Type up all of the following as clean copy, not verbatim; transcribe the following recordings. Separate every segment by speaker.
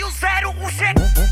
Speaker 1: o zero, o G.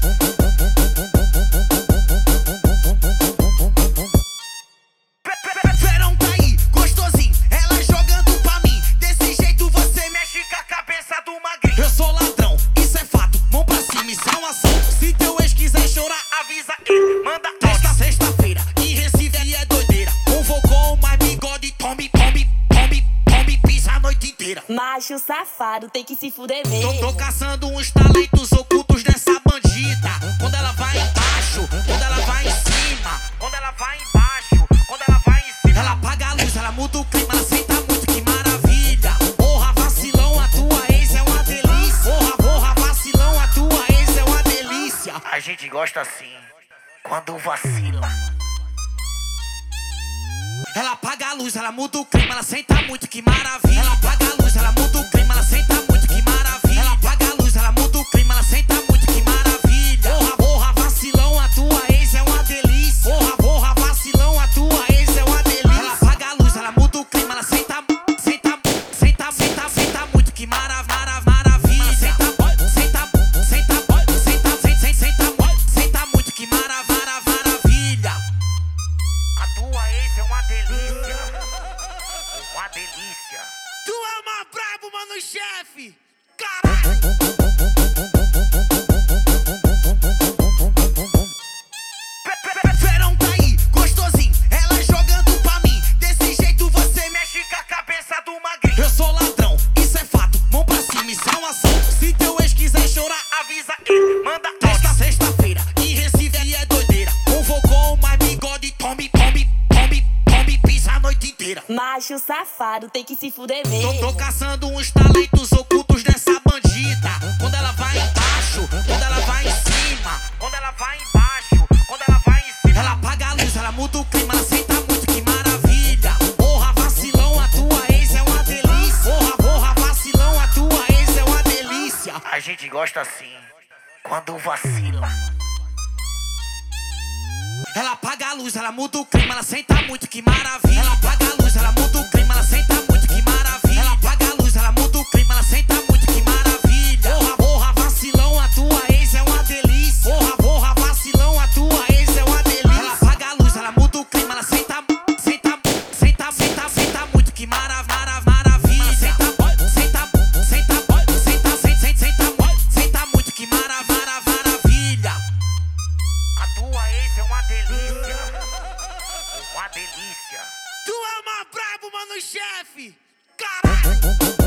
Speaker 1: Verão tá aí, gostosinho, ela jogando pra mim. Desse jeito você mexe com a cabeça do magrinho. Eu sou ladrão, isso é fato, mão pra cima, isso é uma ação. Se teu ex quiser chorar, avisa ele, manda esta sexta-feira. Em Recife e é doideira, convocou mais bigode, tome, pisa a noite inteira.
Speaker 2: Macho safado, tem que se fuder mesmo.
Speaker 1: Tô caçando uns talentos ocultos dessa bandida. Quando ela vai embaixo, quando ela vai em cima, quando ela vai embaixo, quando ela vai em cima. Ela apaga a luz, ela muda o clima, ela senta muito, que maravilha. Porra, vacilão, a tua ex é uma delícia. Porra, vacilão, a tua ex é uma delícia. A gente gosta assim, quando vacila. Ela apaga a luz, ela muda o clima, ela senta muito, que maravilha. Ela apaga a luz, ela muda o clima, ela senta muito, que maravilha. Ela apaga a luz, ela muda o clima, ela senta muito, que maravilha. Porra, vacilão, a tua ex é uma delícia. Porra, vacilão, a tua ex é uma delícia. Ela apaga a luz, ela muda o clima, ela senta muito, que maravilha. Senta muito, que maravilha. A tua ex é uma delícia. Uma delícia. Tu é uma brabo, mano, chefe. Caralho. Verão tá aí, gostosinho, ela jogando pra mim. Desse jeito você mexe com a cabeça do magrinho. Eu sou ladrão, isso é fato, mão pra cima, isso é uma ação. Se teu ex quiser chorar, avisa ele, manda esta sexta-feira. Em Recife e é doideira, convocou mais bigode, tome, pisa a noite inteira.
Speaker 2: Macho safado, tem que se fuder mesmo.
Speaker 1: Tô caçando uns talentos ocultos dessa bandida. Quando ela vai embaixo, quando ela vai em cima, quando ela vai embaixo, quando ela vai em cima. Ela apaga a luz, ela muda o clima, ela senta muito, que maravilha. Porra, vacilão, a tua ex é uma delícia. Porra, vacilão, a tua ex é uma delícia. A gente gosta assim, quando vacila. Ela apaga a luz, ela muda o clima, ela senta muito, que maravilha. Ela apaga a luz, ela muda o clima, ela senta muito, que maravilha. Ela apaga a luz, ela muda o clima, ela senta muito, que maravilha. Porra, vacilão, a tua ex é uma delícia. Porra, vacilão, a tua ex é uma delícia. Ela apaga a luz, ela muda o clima, ela senta muito, que maravilha. Senta muito, que maravilha. A tua ex é uma delícia. Uma delícia. Tu é uma brabo, mano, chefe. Caralho.